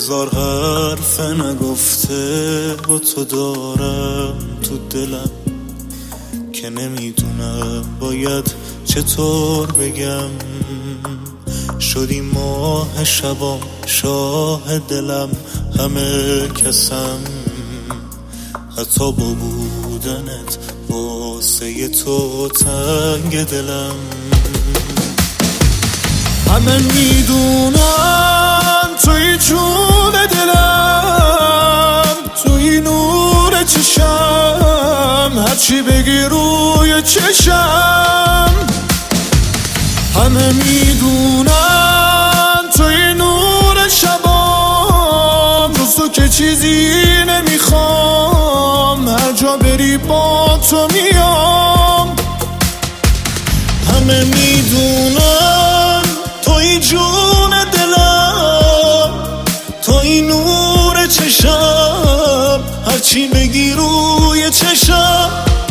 هزار حرف نگفته با تو دارم تو دلم که نمیدونم باید چطور بگم. شدی ماه شبام شاه دلم همه کسم، حتی با بودنت واسه تو تنگ دلم. همه میدونم توی جون دلم، توی نور چشم، هرچی بگی روی چشم. همه میدونم توی نور شبام، جز تو که چیزی نمیخوام، هر جا بری با تو میام. همه میدونم توی جون دلم، توی نور چشم، هرچی بگی روی چشم.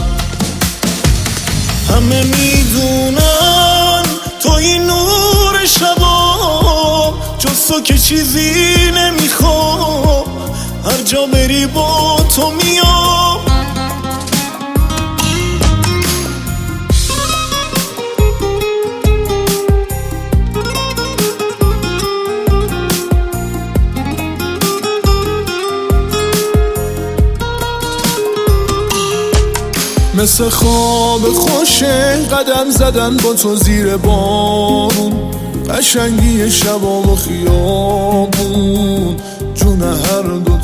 همه میدونن توی نور شبا، جز تو که چیزی نمیخوام، هر جا بری با تو میام. مثل خواب خوشه قدم زدن با تو زیر بارون، قشنگی شبام و خیابون، جون هر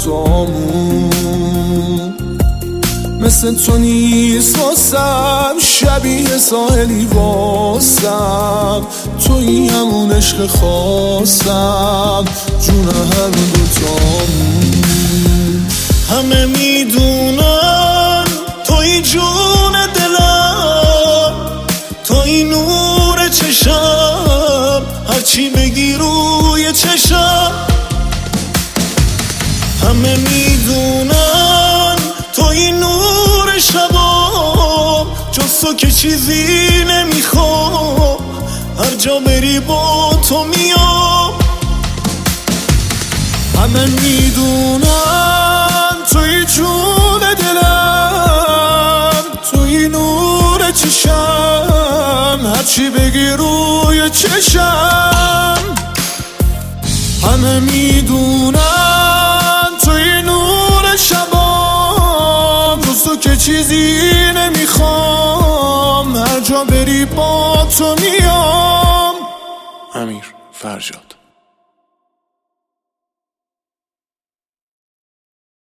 دوتامون. مثل تو نیست واسم شبیه ساحلی واسم، توی همون عشق خواستم، جون هر دوتامون. همه میدونن توی جون دلم، توی نور چشم، هرچی بگی روی چشم. همه میدونن توی نور شبا، جز تو که چیزی نمیخوام، هر جا بری با تو میام. همه میدونن توی جون دلم، توی نور چشم، هرچی بگی روی چشم. همه میدونن توی نور شبا، جز تو که چیزی نمیخوام، هر جا بری با تو میام. امیر فرجاد.